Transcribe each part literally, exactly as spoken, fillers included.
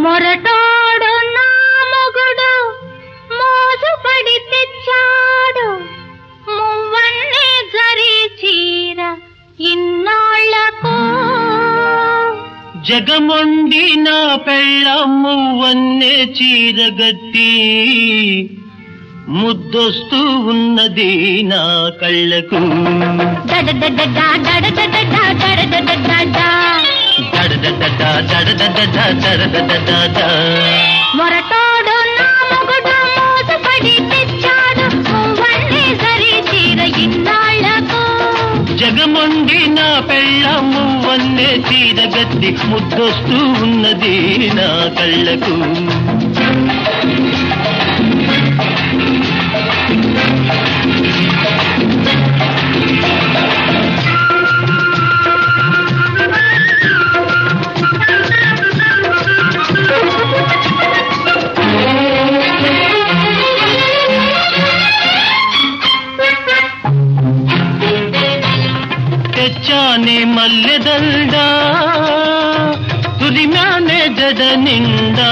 మొరటోడు నా మొగుడు మోసుపడి తెచ్చాడు మువ్వన్నే జరి చీర ఇన్నాళ్లకు. జగమొండి నా పెళ్ళమ్ము వన్నే చీరగట్టి ముద్దొస్తూ ఉన్నది నా కళ్ళకు. మొరటోడు నా మొగుడు మోసపడి తెచ్చాడు మువ్వన్నే జరి చీర ఇన్నాళ్లకు. జగమొండి నా పెళ్ళమ్ము వన్నే చీరగట్టి ముద్దొస్తూ ఉన్నది నా కళ్ళకు. తెచ్చానే మల్లెదండా తురిమానే జడ నిండా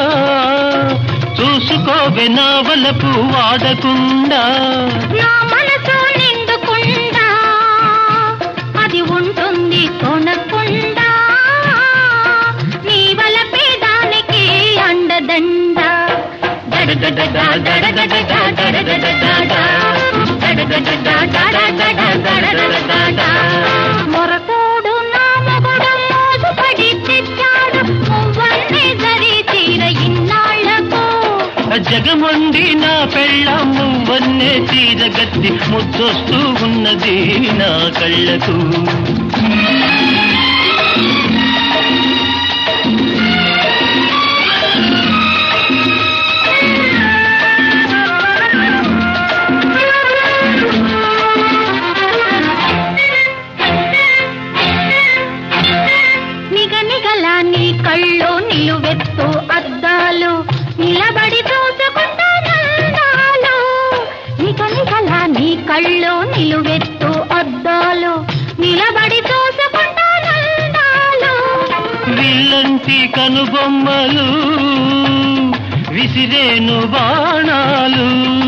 చూసుకోవే నా వలపు వాడకుండా. నా మనసు నిండుకుండా అది ఉంటుంది కొనకుండా నీ వలపే దానికి అండదండ. మొరటోడు నా మొగుడు మోసపడి తెచ్చాడు మువ్వన్నే జరి చీర ఇన్నాళ్లకు. జగమొండి నా పెళ్ళమ్ము వన్నే చీరగట్టి ముద్దొస్తూ ఉన్నది నా కళ్ళకు. నీ కళ్ళు నిలువెత్తు అద్దాలు నిలబడి చూసుకుంటానందాలు. నిగనిగలా నీ కళ్ళు నిలువెత్తు అద్దాలు నిలబడి చూసుకుంటానందాలు. విల్లంటి కనుబొమ్మలు విసిరేను బాణాలు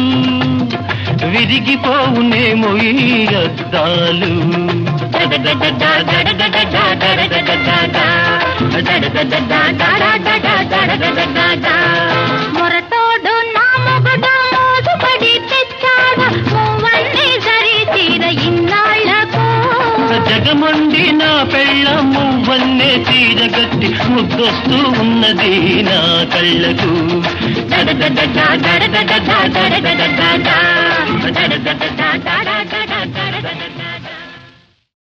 విరిగిపోవునేమో ఈ అద్దాలు. మొరటోడు నా మొగుడు మోసపడి తెచ్చాడు మువ్వన్నే జరి చీర ఇన్నాళ్లకు. జగమొండి నా పెళ్ళమ్ము వన్నే చీరగట్టి ముద్దొస్తూ ఉన్నది నా కళ్ళకు.